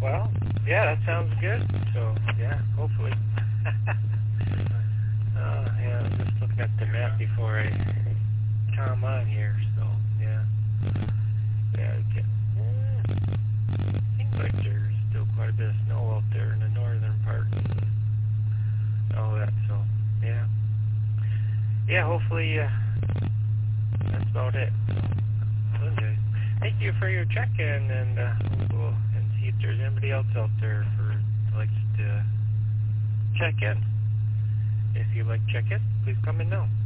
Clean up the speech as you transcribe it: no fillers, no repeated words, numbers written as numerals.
Well, yeah, that sounds good. So, yeah, hopefully. Yeah, I'm just looking at the map before I come on here. So, yeah. Yeah, seems like there's still quite a bit of snow out there in the northern part and all that. So, yeah. Yeah, hopefully, that's about it. So, anyway, thank you for your check-in, and we'll go and see if there's anybody else out there who likes to check in. If you'd like to check in, please come in now.